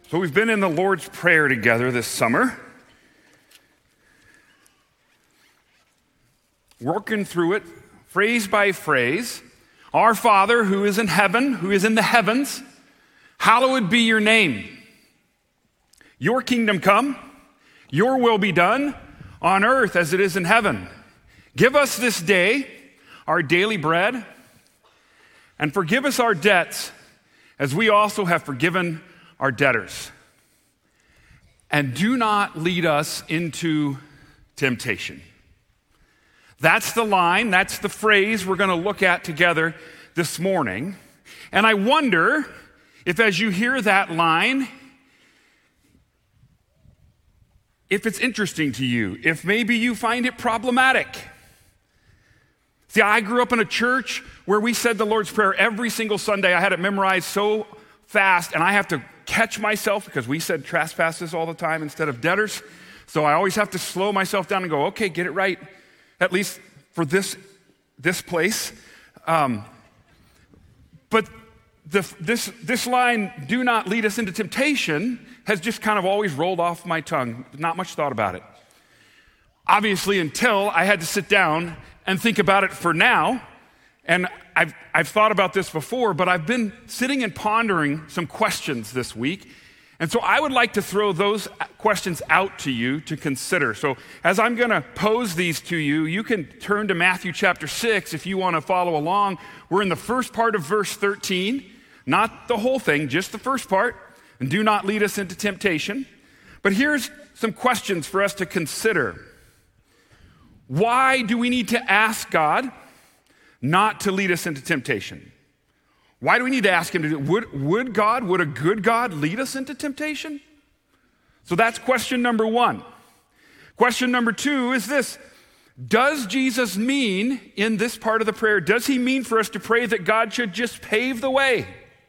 So we've been in the Lord's Prayer together this summer, working through it phrase by phrase. Our Father who is in heaven, who is in the heavens, hallowed be your name. Your kingdom come, your will be done on earth as it is in heaven. Give us this day our daily bread, and forgive us our debts as we also have forgiven our debtors. And do not lead us into temptation. That's the line, that's the phrase we're going to look at together this morning. And I wonder if as you hear that line, if it's interesting to you, if maybe you find it problematic. See, I grew up in a church where we said the Lord's Prayer every single Sunday. I had it memorized so fast, and I have to catch myself because we said trespasses all the time instead of debtors. So I always have to slow myself down and go, okay, get it right, at least for this place. But this line, do not lead us into temptation, has just kind of always rolled off my tongue. Not much thought about it. Obviously, until I had to sit down and think about it for now. And I've thought about this before, but I've been sitting and pondering some questions this week. And so I would like to throw those questions out to you to consider. So as I'm going to pose these to you, you can turn to Matthew chapter 6 if you want to follow along. We're in the first part of verse 13, not the whole thing, just the first part. And do not lead us into temptation. But here's some questions for us to consider. Why do we need to ask God not to lead us into temptation? Why do we need to ask him to do it? Would a good God lead us into temptation? So that's question number one. Question number two is this. Does Jesus mean in this part of the prayer, does he mean for us to pray that God should just pave the way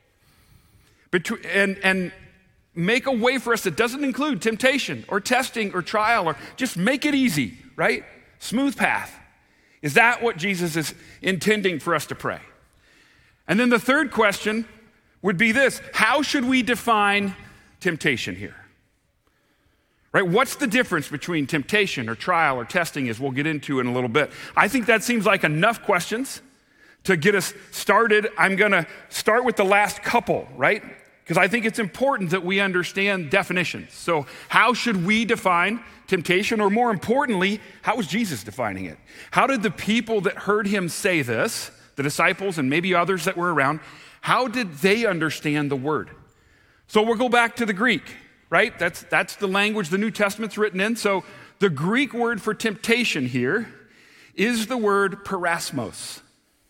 and make a way for us that doesn't include temptation or testing or trial, or just make it easy, right? Smooth path. Is that what Jesus is intending for us to pray? And then the third question would be this. How should we define temptation here? Right? What's the difference between temptation or trial or testing, as we'll get into in a little bit? I think that seems like enough questions to get us started. I'm going to start with the last couple, right? Because I think it's important that we understand definitions. So how should we define temptation? Or more importantly, how was Jesus defining it? How did the people that heard him say this, the disciples and maybe others that were around, how did they understand the word? So we'll go back to the Greek, right? That's the language the New Testament's written in. So the Greek word for temptation here is the word peirasmos.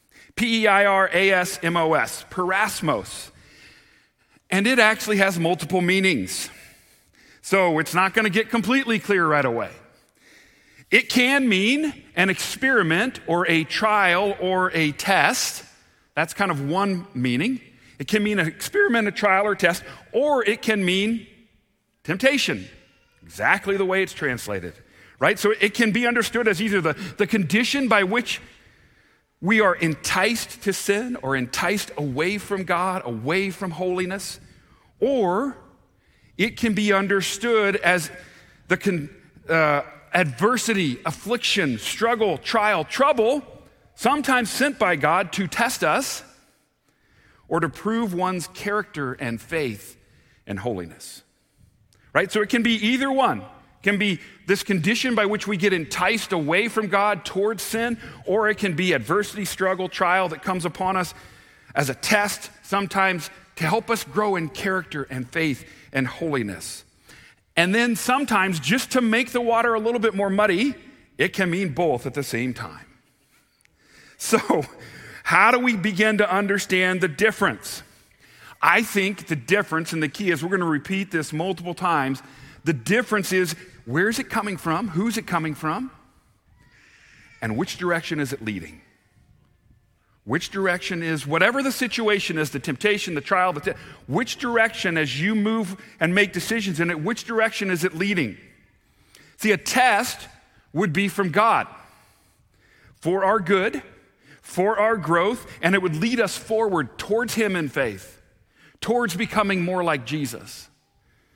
Peirasmos, peirasmos. And it actually has multiple meanings. So it's not going to get completely clear right away. It can mean an experiment or a trial or a test. That's kind of one meaning. It can mean an experiment, a trial, or a test, or it can mean temptation, exactly the way it's translated, right? So it can be understood as either the condition by which we are enticed to sin or enticed away from God, away from holiness, or it can be understood as the adversity, affliction, struggle, trial, trouble, sometimes sent by God to test us or to prove one's character and faith and holiness, right? So it can be either one. It can be this condition by which we get enticed away from God towards sin, or it can be adversity, struggle, trial that comes upon us as a test, sometimes to help us grow in character and faith and holiness. And then sometimes, just to make the water a little bit more muddy, it can mean both at the same time. So, how do we begin to understand the difference? I think the difference, and the key is, we're going to repeat this multiple times, the difference is, where's it coming from? Who's it coming from? And which direction is it leading? Which direction is, whatever the situation is, the temptation, the trial, which direction, as you move and make decisions in it, which direction is it leading? See, a test would be from God for our good, for our growth, and it would lead us forward towards him in faith, towards becoming more like Jesus.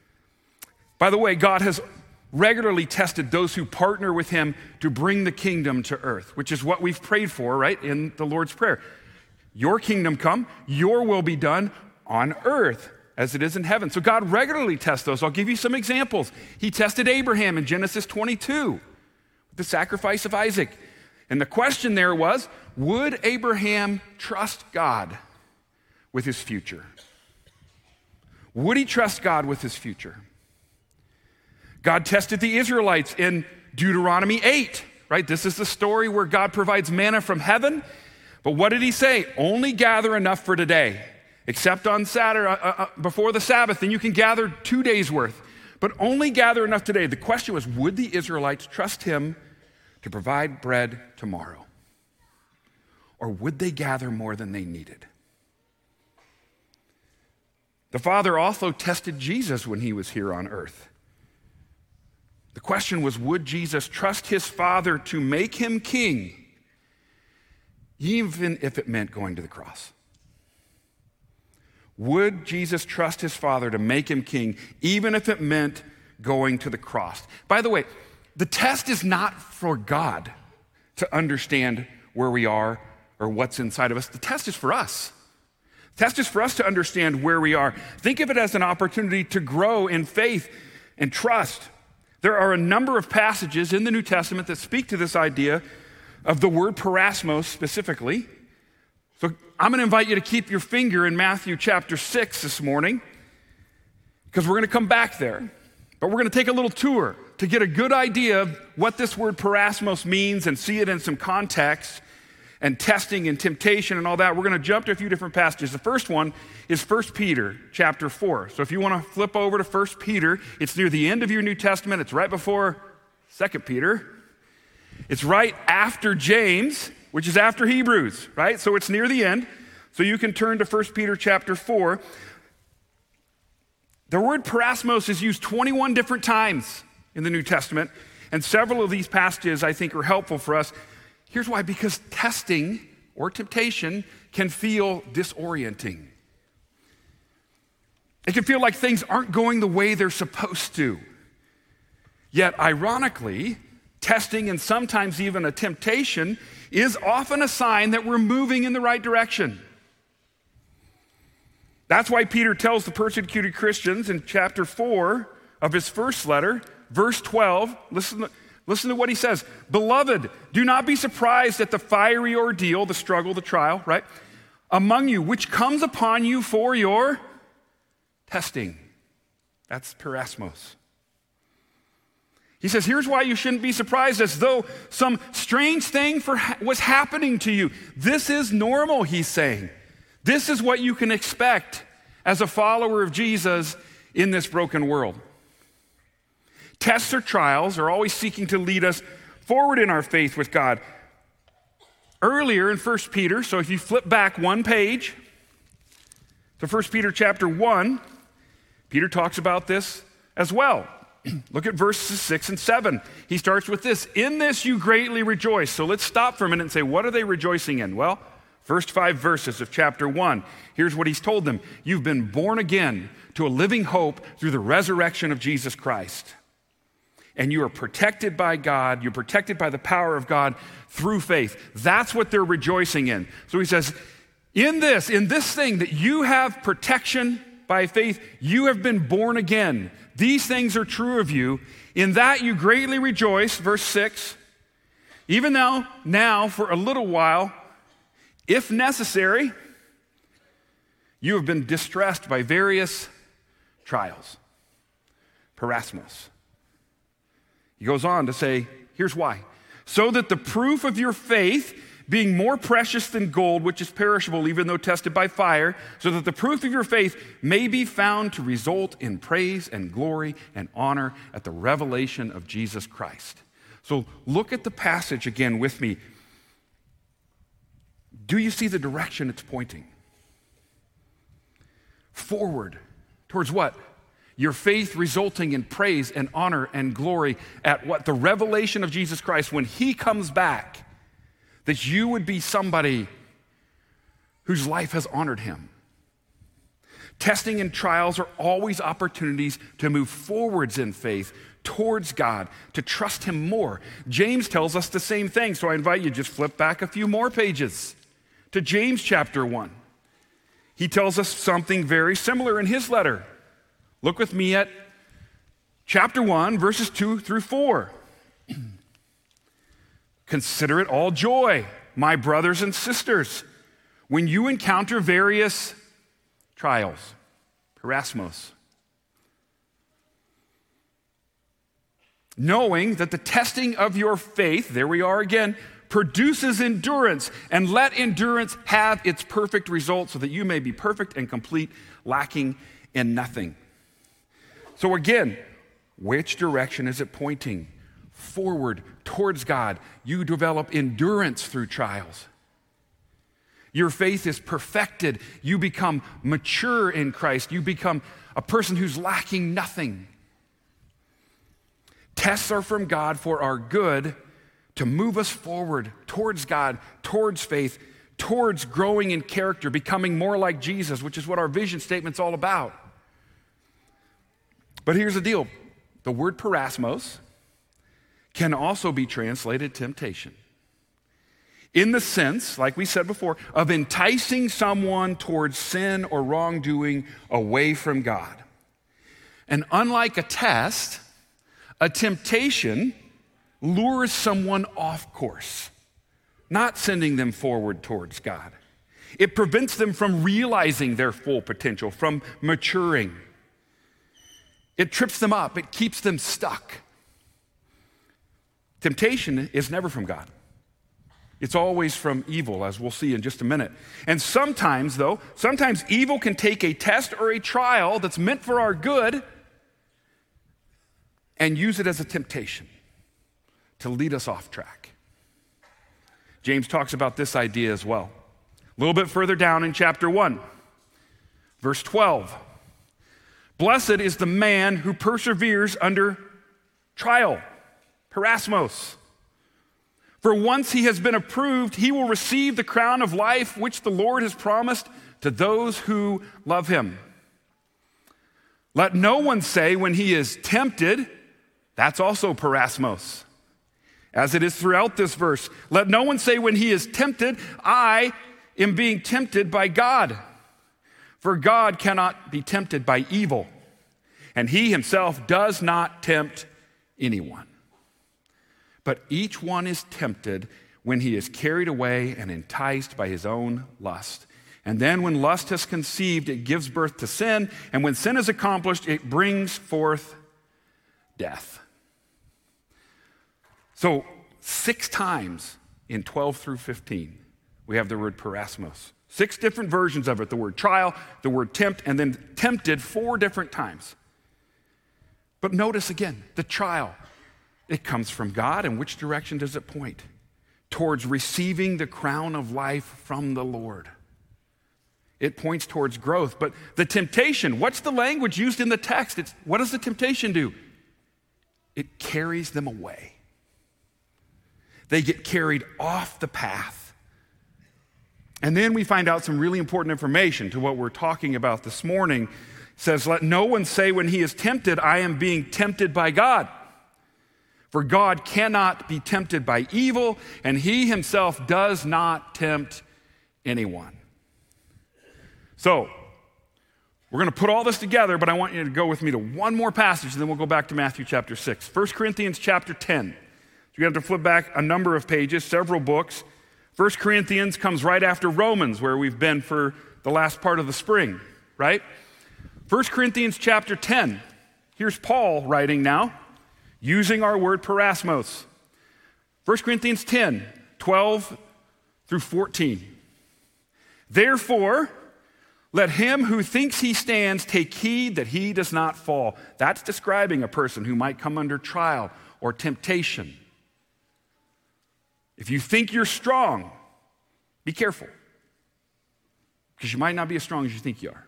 By the way, God has regularly tested those who partner with him to bring the kingdom to earth, which is what we've prayed for, right, in the Lord's Prayer. Your kingdom come, your will be done on earth as it is in heaven. So God regularly tests those. I'll give you some examples. He tested Abraham in Genesis 22 with the sacrifice of Isaac. And the question there was, would Abraham trust God with his future? Would he trust God with his future? God tested the Israelites in Deuteronomy 8, right? This is the story where God provides manna from heaven. But what did he say? Only gather enough for today, except on Saturday, before the Sabbath, then you can gather 2 days worth. But only gather enough today. The question was, would the Israelites trust him to provide bread tomorrow? Or would they gather more than they needed? The Father also tested Jesus when he was here on earth. The question was, would Jesus trust his Father to make him king, even if it meant going to the cross? Would Jesus trust his Father to make him king, even if it meant going to the cross? By the way, the test is not for God to understand where we are or what's inside of us. The test is for us. The test is for us to understand where we are. Think of it as an opportunity to grow in faith and trust. There are a number of passages in the New Testament that speak to this idea of the word parasmos specifically. So I'm going to invite you to keep your finger in Matthew chapter 6 this morning, because we're going to come back there. But we're going to take a little tour to get a good idea of what this word parasmos means and see it in some context and testing and temptation and all that. We're going to jump to a few different passages. The first one is 1 Peter chapter 4. So if you want to flip over to 1 Peter, it's near the end of your New Testament. It's right before 2 Peter. It's right after James, which is after Hebrews, right? So it's near the end. So you can turn to 1 Peter chapter 4. The word parasmos is used 21 different times in the New Testament, and several of these passages I think are helpful for us. Here's why: because testing or temptation can feel disorienting. It can feel like things aren't going the way they're supposed to. Yet, ironically, testing and sometimes even a temptation is often a sign that we're moving in the right direction. That's why Peter tells the persecuted Christians in chapter 4 of his first letter, verse 12, listen to what he says. Beloved, do not be surprised at the fiery ordeal, the struggle, the trial, right, among you, which comes upon you for your testing. That's parasmos. He says, here's why you shouldn't be surprised, as though some strange thing was happening to you. This is normal, he's saying. This is what you can expect as a follower of Jesus in this broken world. Tests or trials are always seeking to lead us forward in our faith with God. Earlier in 1 Peter, so if you flip back one page to 1 Peter chapter 1, Peter talks about this as well. Look at verses 6 and 7. He starts with this: in this you greatly rejoice. So let's stop for a minute and say, what are they rejoicing in? Well, first 5 verses of chapter 1. Here's what he's told them. You've been born again to a living hope through the resurrection of Jesus Christ. And you are protected by God. You're protected by the power of God through faith. That's what they're rejoicing in. So he says, in this thing that you have protection by faith, you have been born again. These things are true of you. In that you greatly rejoice, verse 6, even though now for a little while, if necessary, you have been distressed by various trials. Parasmos. He goes on to say, here's why. So that the proof of your faith, being more precious than gold, which is perishable even though tested by fire, so that the proof of your faith may be found to result in praise and glory and honor at the revelation of Jesus Christ. So look at the passage again with me. Do you see the direction it's pointing? Forward. Towards what? Your faith resulting in praise and honor and glory at what? The revelation of Jesus Christ when he comes back, that you would be somebody whose life has honored him. Testing and trials are always opportunities to move forwards in faith towards God, to trust him more. James tells us the same thing, so I invite you to just flip back a few more pages to James chapter 1. He tells us something very similar in his letter. Look with me at chapter 1, verses 2 through 4. Consider it all joy, my brothers and sisters, when you encounter various trials, parasmos, knowing that the testing of your faith, there we are again, produces endurance, and let endurance have its perfect result so that you may be perfect and complete, lacking in nothing. So again, which direction is it pointing? Forward towards God. You develop endurance through trials. Your faith is perfected. You become mature in Christ. You become a person who's lacking nothing. Tests are from God for our good, to move us forward towards God, towards faith, towards growing in character, becoming more like Jesus, which is what our vision statement's all about. But here's the deal. The word parasmos can also be translated temptation, in the sense, like we said before, of enticing someone towards sin or wrongdoing away from God. And unlike a test, a temptation lures someone off course, not sending them forward towards God. It prevents them from realizing their full potential, from maturing. It trips them up. It keeps them stuck. Temptation is never from God. It's always from evil, as we'll see in just a minute. And sometimes evil can take a test or a trial that's meant for our good and use it as a temptation to lead us off track. James talks about this idea as well. A little bit further down in chapter 1, verse 12. Blessed is the man who perseveres under trial, parasmos. For once he has been approved, he will receive the crown of life which the Lord has promised to those who love him. Let no one say when he is tempted, that's also parasmos. As it is throughout this verse, let no one say when he is tempted, I am being tempted by God. For God cannot be tempted by evil, and he himself does not tempt anyone. But each one is tempted when he is carried away and enticed by his own lust. And then when lust has conceived, it gives birth to sin. And when sin is accomplished, it brings forth death. So 6 times in 12 through 15, we have the word parasmos. 6 different versions of it. The word trial, the word tempt, and then tempted 4 different times. But notice again, the trial. It comes from God, and which direction does it point? Towards receiving the crown of life from the Lord. It points towards growth. But the temptation, what's the language used in the text? What does the temptation do? It carries them away. They get carried off the path. And then we find out some really important information to what we're talking about this morning. It says, let no one say when he is tempted, I am being tempted by God. For God cannot be tempted by evil, and he himself does not tempt anyone. So, we're going to put all this together, but I want you to go with me to one more passage, and then we'll go back to Matthew chapter 6. 1 Corinthians chapter 10. So you have to flip back a number of pages, several books. 1 Corinthians comes right after Romans, where we've been for the last part of the spring, right? 1 Corinthians chapter 10. Here's Paul writing now, using our word parasmos. 1 Corinthians 10, 12 through 14. Therefore, let him who thinks he stands take heed that he does not fall. That's describing a person who might come under trial or temptation. If you think you're strong, be careful, because you might not be as strong as you think you are.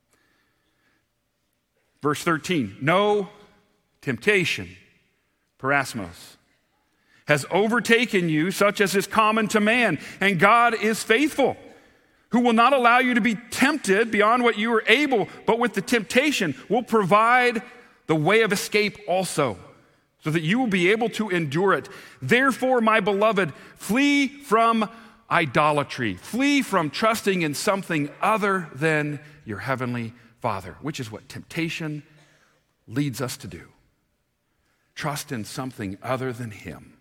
Verse 13, no temptation, parasmos, has overtaken you such as is common to man, and God is faithful, who will not allow you to be tempted beyond what you are able, but with the temptation will provide the way of escape also, so that you will be able to endure it. Therefore, my beloved, flee from idolatry. Flee from trusting in something other than your heavenly Father, which is what temptation leads us to do. Trust in something other than him.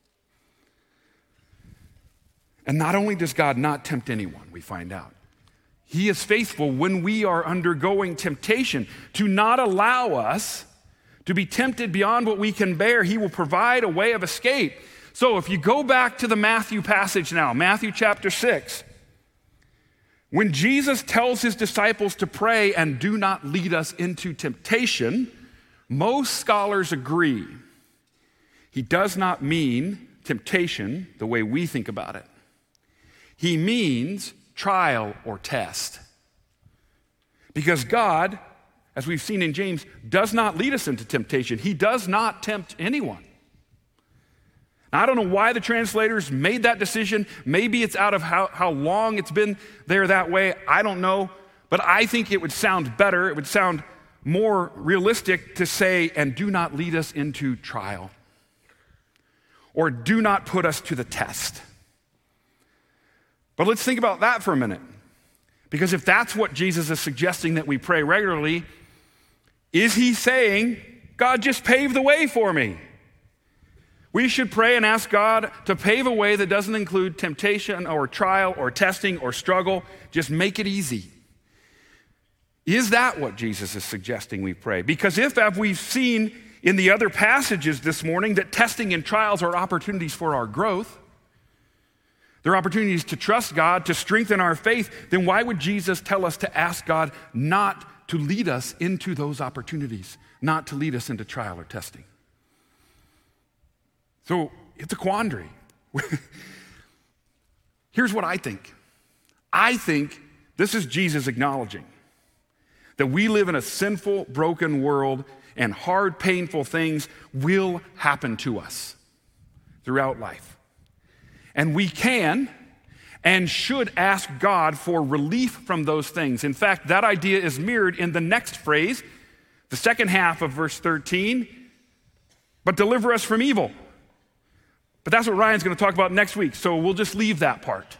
And not only does God not tempt anyone, we find out, he is faithful when we are undergoing temptation to not allow us to be tempted beyond what we can bear. He will provide a way of escape. So if you go back to the Matthew passage now, Matthew chapter 6, when Jesus tells his disciples to pray and do not lead us into temptation, most scholars agree he does not mean temptation the way we think about it. He means trial or test. Because God, as we've seen in James, does not lead us into temptation. He does not tempt anyone. Now, I don't know why the translators made that decision. Maybe it's out of how long it's been there that way. I don't know. But I think it would sound better. It would sound more realistic to say, and do not lead us into trial. Or do not put us to the test. But let's think about that for a minute. Because if that's what Jesus is suggesting that we pray regularly, is he saying, God, just pave the way for me? We should pray and ask God to pave a way that doesn't include temptation or trial or testing or struggle. Just make it easy. Is that what Jesus is suggesting we pray? Because if, as we've seen in the other passages this morning, that testing and trials are opportunities for our growth, they're opportunities to trust God, to strengthen our faith, then why would Jesus tell us to ask God not to lead us into those opportunities, not to lead us into trial or testing? So it's a quandary. Here's what I think. I think this is Jesus acknowledging that we live in a sinful, broken world and hard, painful things will happen to us throughout life. And we can and should ask God for relief from those things. In fact, that idea is mirrored in the next phrase, the second half of verse 13, but deliver us from evil. But that's what Ryan's going to talk about next week, so we'll just leave that part.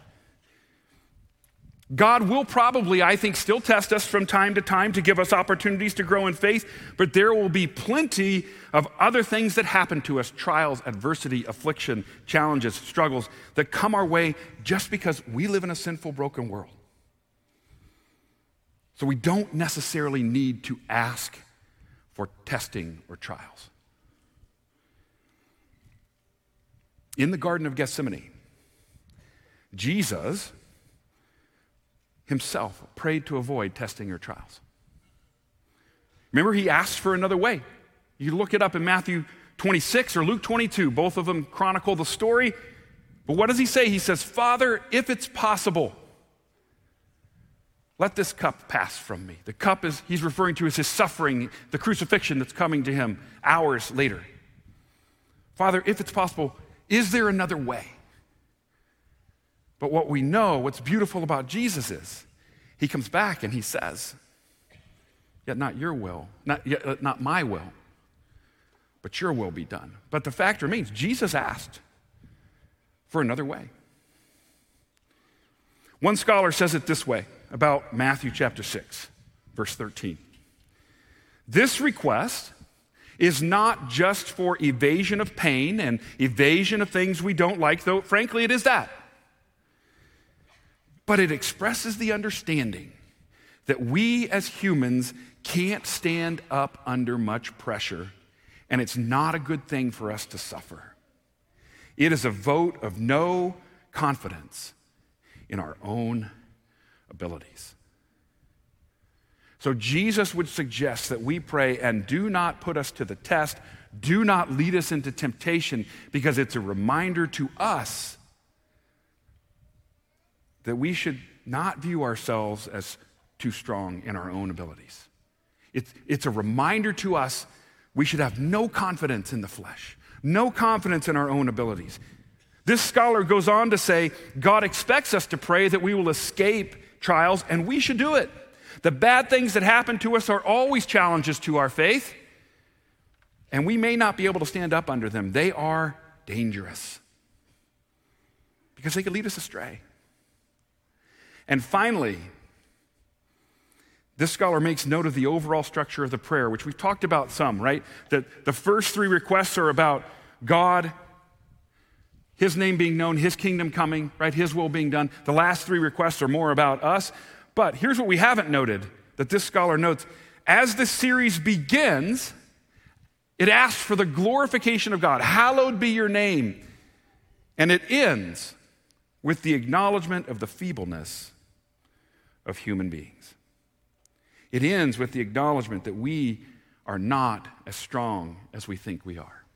God will probably, I think, still test us from time to time to give us opportunities to grow in faith, but there will be plenty of other things that happen to us, trials, adversity, affliction, challenges, struggles, that come our way just because we live in a sinful, broken world. So we don't necessarily need to ask for testing or trials. In the Garden of Gethsemane, Jesus himself prayed to avoid testing or trials. Remember, he asked for another way. You look it up in Matthew 26 or Luke 22. Both of them chronicle the story. But what does he say? He says, Father, if it's possible, let this cup pass from me. The cup he's referring to as his suffering, the crucifixion that's coming to him hours later. Father, if it's possible, is there another way? But what we know, what's beautiful about Jesus is, he comes back and he says, yet not your will, not my will, but your will be done. But the fact remains, Jesus asked for another way. One scholar says it this way about Matthew chapter 6, verse 13. This request is not just for evasion of pain and evasion of things we don't like, though frankly it is that. But it expresses the understanding that we as humans can't stand up under much pressure, and it's not a good thing for us to suffer. It is a vote of no confidence in our own abilities. So Jesus would suggest that we pray and do not put us to the test, do not lead us into temptation, because it's a reminder to us that we should not view ourselves as too strong in our own abilities. It's a reminder to us we should have no confidence in the flesh, no confidence in our own abilities. This scholar goes on to say, God expects us to pray that we will escape trials, and we should do it. The bad things that happen to us are always challenges to our faith, and we may not be able to stand up under them. They are dangerous because they could lead us astray. And finally, this scholar makes note of the overall structure of the prayer, which we've talked about some, right? That the first three requests are about God, His name being known, His kingdom coming, right? His will being done. The last three requests are more about us. But here's what we haven't noted, that this scholar notes. As the series begins, it asks for the glorification of God. Hallowed be your name. And it ends with the acknowledgement of the feebleness of human beings. It ends with the acknowledgement that we are not as strong as we think we are.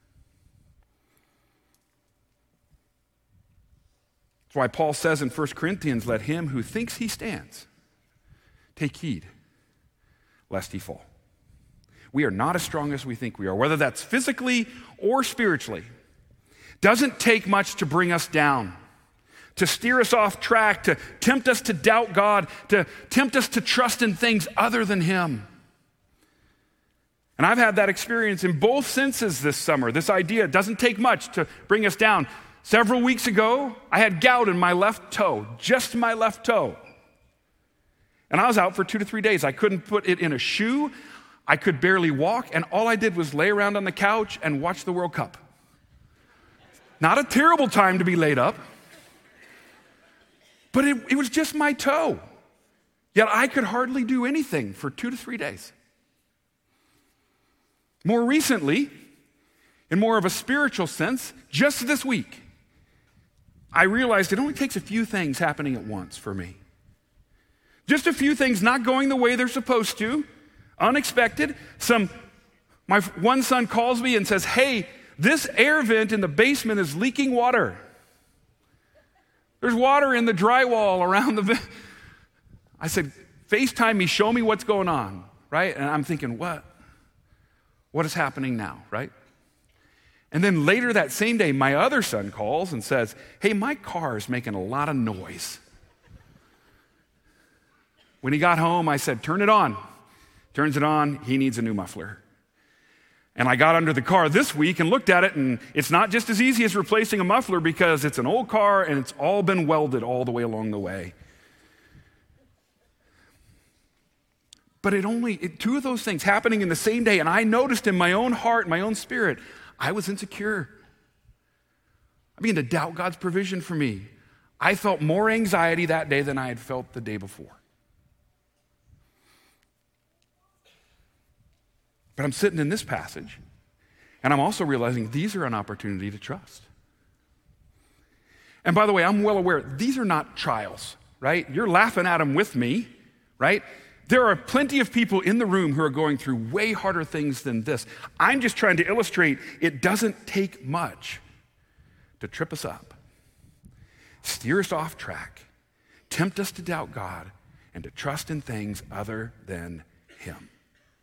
That's why Paul says in 1 Corinthians, let him who thinks he stands take heed lest he fall. We are not as strong as we think we are, whether that's physically or spiritually. Doesn't take much to bring us down, to steer us off track, to tempt us to doubt God, to tempt us to trust in things other than Him. And I've had that experience in both senses this summer. This idea, it doesn't take much to bring us down. Several weeks ago, I had gout in my left toe, just my left toe. And I was out for 2 to 3 days. I couldn't put it in a shoe. I could barely walk, and all I did was lay around on the couch and watch the World Cup. Not a terrible time to be laid up, but it was just my toe. Yet I could hardly do anything for 2 to 3 days. More recently, in more of a spiritual sense, just this week, I realized it only takes a few things happening at once for me. Just a few things not going the way they're supposed to, unexpected. My one son calls me and says, hey, this air vent in the basement is leaking water. There's water in the drywall around the vent. I said, FaceTime me, show me what's going on, right? And I'm thinking, what? What is happening now, right? And then later that same day, my other son calls and says, hey, my car is making a lot of noise. When he got home, I said, turn it on. Turns it on, he needs a new muffler. And I got under the car this week and looked at it, and it's not just as easy as replacing a muffler because it's an old car and it's all been welded all the way along the way. But two of those things happening in the same day, and I noticed in my own heart, my own spirit, I was insecure. I began to doubt God's provision for me. I felt more anxiety that day than I had felt the day before. But I'm sitting in this passage, and I'm also realizing these are an opportunity to trust. And by the way, I'm well aware, these are not trials, right? You're laughing at them with me, right? There are plenty of people in the room who are going through way harder things than this. I'm just trying to illustrate it doesn't take much to trip us up, steer us off track, tempt us to doubt God, and to trust in things other than Him.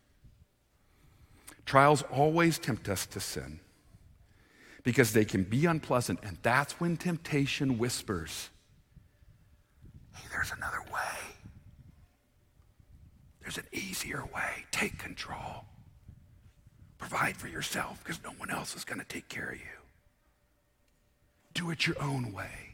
Trials always tempt us to sin because they can be unpleasant, and that's when temptation whispers, hey, there's another way. There's an easier way. Take control. Provide for yourself because no one else is going to take care of you. Do it your own way.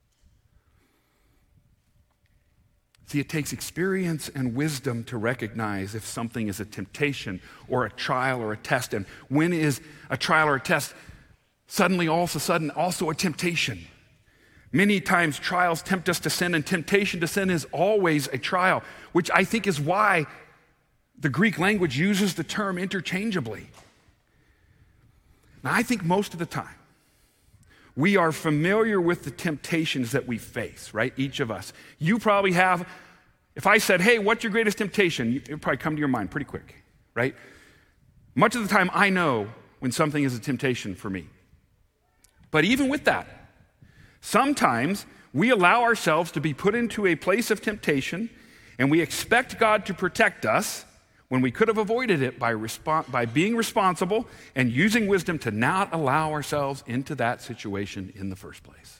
See, it takes experience and wisdom to recognize if something is a temptation or a trial or a test. And when is a trial or a test suddenly all of a sudden also a temptation? Many times trials tempt us to sin, and temptation to sin is always a trial, which I think is why the Greek language uses the term interchangeably. Now, I think most of the time, we are familiar with the temptations that we face, right? Each of us. You probably have, if I said, hey, what's your greatest temptation? It would probably come to your mind pretty quick, right? Much of the time, I know when something is a temptation for me. But even with that, sometimes we allow ourselves to be put into a place of temptation, and we expect God to protect us when we could have avoided it by being responsible and using wisdom to not allow ourselves into that situation in the first place.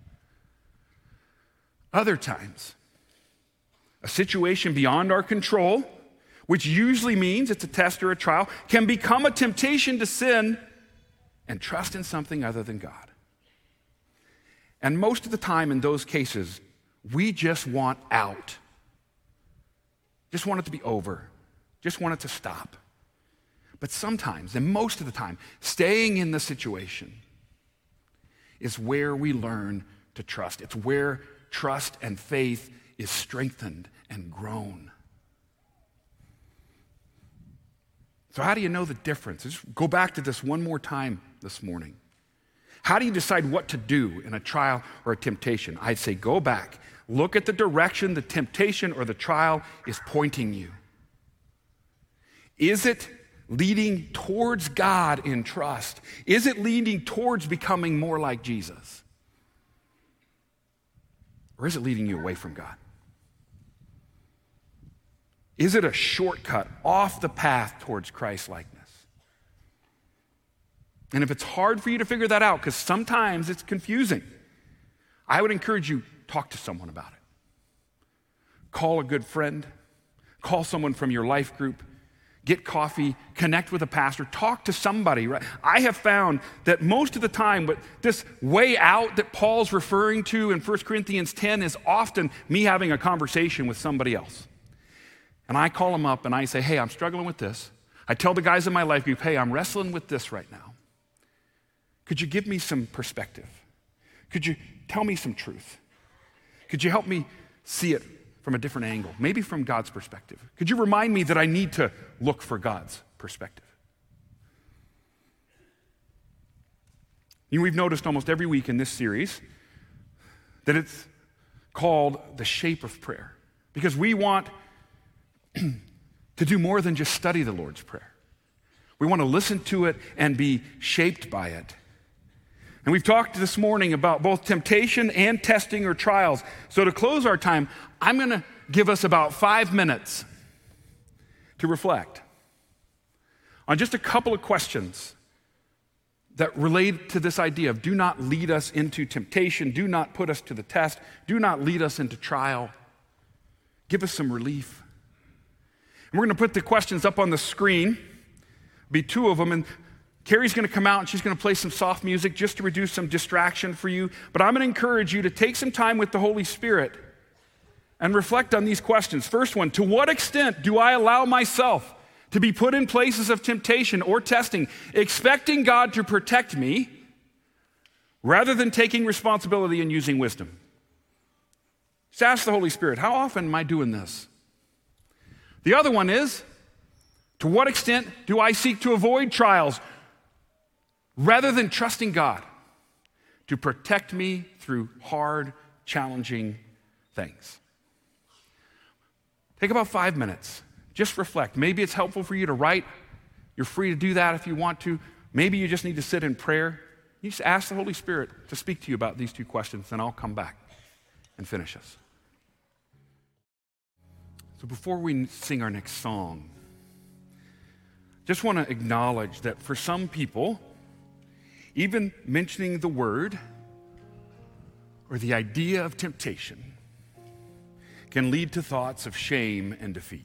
Other times, a situation beyond our control, which usually means it's a test or a trial, can become a temptation to sin and trust in something other than God. And most of the time in those cases, we just want out. Just want it to be over. Just want it to stop. But sometimes, and most of the time, staying in the situation is where we learn to trust. It's where trust and faith is strengthened and grown. So how do you know the difference? Just go back to this one more time this morning. How do you decide what to do in a trial or a temptation? I'd say go back. Look at the direction the temptation or the trial is pointing you. Is it leading towards God in trust? Is it leading towards becoming more like Jesus? Or is it leading you away from God? Is it a shortcut off the path towards Christ-likeness? And if it's hard for you to figure that out, because sometimes it's confusing, I would encourage you, talk to someone about it. Call a good friend. Call someone from your life group. Get coffee. Connect with a pastor. Talk to somebody. Right? I have found that most of the time, but this way out that Paul's referring to in 1 Corinthians 10 is often me having a conversation with somebody else. And I call them up and I say, hey, I'm struggling with this. I tell the guys in my life group, hey, I'm wrestling with this right now. Could you give me some perspective? Could you tell me some truth? Could you help me see it from a different angle, maybe from God's perspective? Could you remind me that I need to look for God's perspective? We've noticed almost every week in this series that it's called the shape of prayer, because we want to do more than just study the Lord's Prayer. We want to listen to it and be shaped by it. And we've talked this morning about both temptation and testing or trials. So to close our time, I'm going to give us about 5 minutes to reflect on just a couple of questions that relate to this idea of do not lead us into temptation, do not put us to the test, do not lead us into trial. Give us some relief. And we're going to put the questions up on the screen. Be 2 of them, and Carrie's going to come out and she's going to play some soft music just to reduce some distraction for you. But I'm going to encourage you to take some time with the Holy Spirit and reflect on these questions. First one, to what extent do I allow myself to be put in places of temptation or testing, expecting God to protect me rather than taking responsibility and using wisdom? Just ask the Holy Spirit, how often am I doing this? The other one is, to what extent do I seek to avoid trials rather than trusting God to protect me through hard, challenging things? Take about 5 minutes. Just reflect. Maybe it's helpful for you to write. You're free to do that if you want to. Maybe you just need to sit in prayer. You just ask the Holy Spirit to speak to you about these 2 questions, and I'll come back and finish us. So before we sing our next song, just want to acknowledge that for some people, even mentioning the word or the idea of temptation can lead to thoughts of shame and defeat.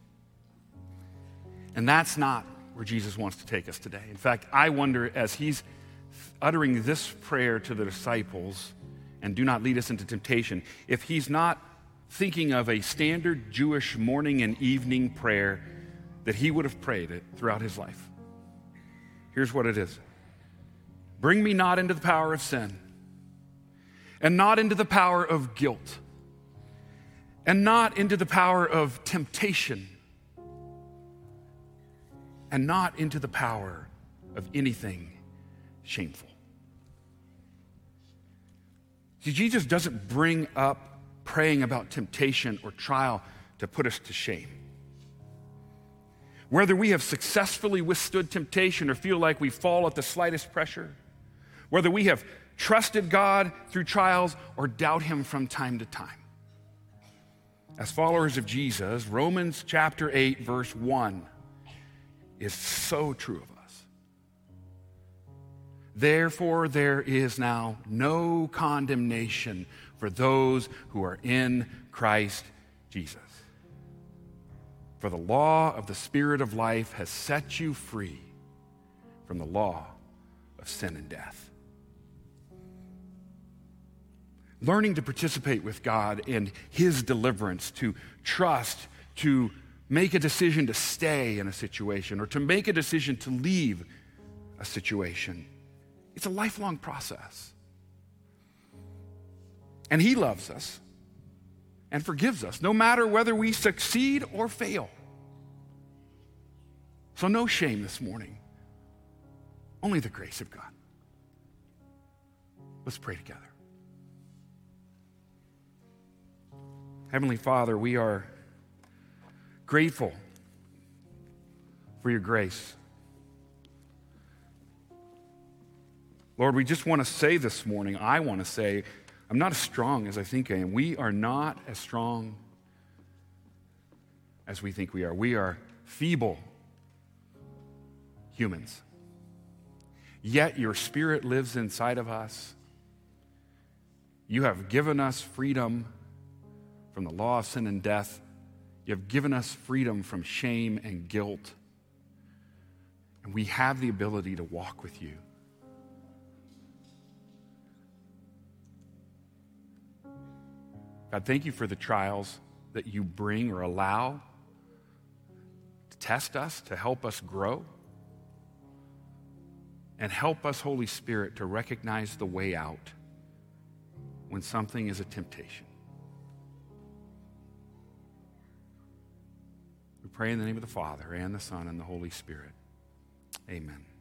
And that's not where Jesus wants to take us today. In fact, I wonder, as he's uttering this prayer to the disciples, and do not lead us into temptation, if he's not thinking of a standard Jewish morning and evening prayer that he would have prayed it throughout his life. Here's what it is. Bring me not into the power of sin, and not into the power of guilt, and not into the power of temptation, and not into the power of anything shameful. See, Jesus doesn't bring up praying about temptation or trial to put us to shame. Whether we have successfully withstood temptation or feel like we fall at the slightest pressure, whether we have trusted God through trials or doubt him from time to time, As followers of Jesus, Romans chapter 8, verse 1 is so true of us. Therefore, there is now no condemnation for those who are in Christ Jesus. For the law of the Spirit of life has set you free from the law of sin and death. Learning to participate with God in His deliverance, to trust, to make a decision to stay in a situation or to make a decision to leave a situation. It's a lifelong process. And He loves us and forgives us, no matter whether we succeed or fail. So no shame this morning, only the grace of God. Let's pray together. Heavenly Father, we are grateful for your grace. Lord, we just want to say this morning, I want to say, I'm not as strong as I think I am. We are not as strong as we think we are. We are feeble humans. Yet your Spirit lives inside of us. You have given us freedom from the law of sin and death. You have given us freedom from shame and guilt. And we have the ability to walk with you. God, thank you for the trials that you bring or allow to test us, to help us grow. And help us, Holy Spirit, to recognize the way out when something is a temptation. We pray in the name of the Father, and the Son, and the Holy Spirit. Amen.